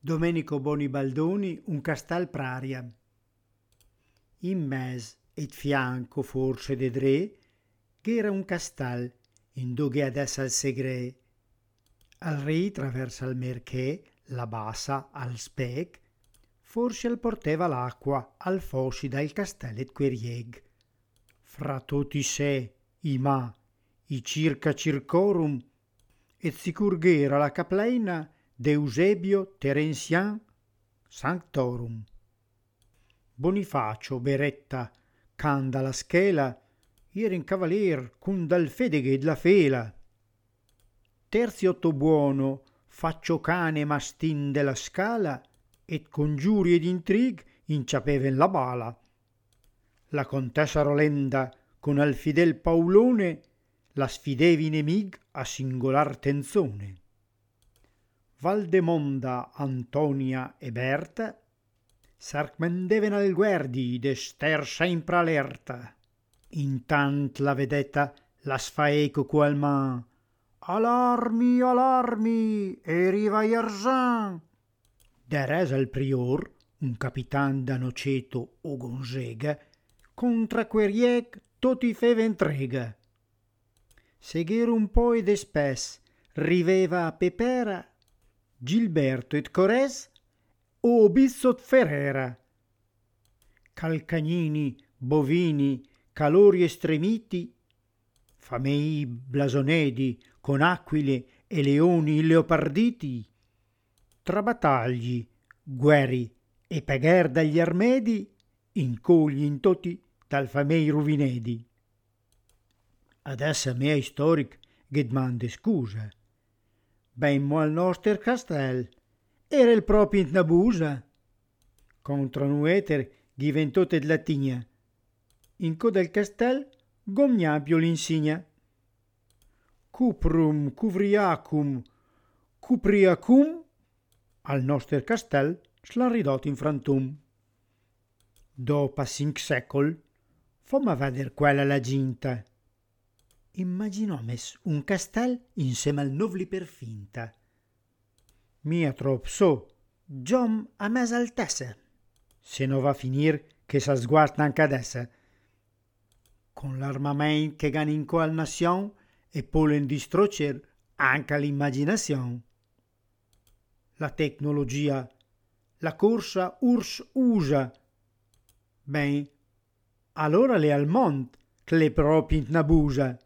Domenico Bonibaldoni, un castal praria. In mes et fianco forse de dre, ch'era un castal, in doghe adessa al segre. Al re traversa il merché, la bassa al spec, forse al porteva l'acqua al fossi dal castellet querieg. Fra tutti sé, i ma, i circa circorum, et si curghera la capleina d'Eusebio Terenzian Sanctorum. Bonifacio Beretta, canda la schela, era in cavalier cun dal fedeghe la fela. Terziotto buono, faccio cane mastin della scala, et congiuri ed intrig inciapeven la bala. La contessa Rolenda con al fidel Paolone la sfidevi nemig a singolar tenzone. Valdemonda, Antonia e Berta s'arcmendeven al guerdi d'ester sempre alerta. Intant la vedetta la sfaeco qual man: alarmi, alarmi, eriva Ierzan. Deres al prior, un capitan da Noceto o Gonzega, contra queriec toti feven trega. Segher un po' ed espes, riveva a Pepera, Gilberto et Cores o Bizzot Ferrera. Calcagnini, bovini, calori estremiti, famei blasonedi con aquile e leoni leoparditi, tra battagli, guerri e pegher dagli armedi, incogli in toti dal famei ruvinedi. Adesso mea istoric che demande scusa. Bemmo al nostro castel, era il proprio in nabusa. Contra nueter diventote latigna. In coda al castel gomgnapio l'insigna. Cuprum, cuvriacum, cupriacum, al nostro castel s'lan ridot in frantum. Dopo 5 secol, fomma veder quella la ginta. Immaginomes un castel insieme al novli per finta. Mia trop so, giom a mes altessa, se no va a finir che sa sguarda anche adessa. Con l'armament che gan in qual nation e polen distrocer anche l'immaginazione. La tecnologia, la corsa urs usa. Ben, allora le al mont che le proprio in nabusa.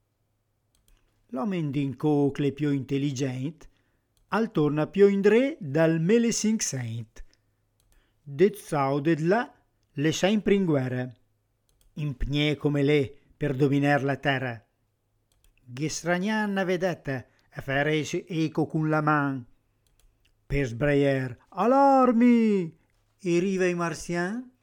L'homme d'inco che le più intelligente al torna più indre dal mele 500. Det sau det là le sempre in guerra. Impnie come le per dominar la terra. Ghestranianna vedetta a fare eco con la man. Per sbraier, alarmi! E riva i martian?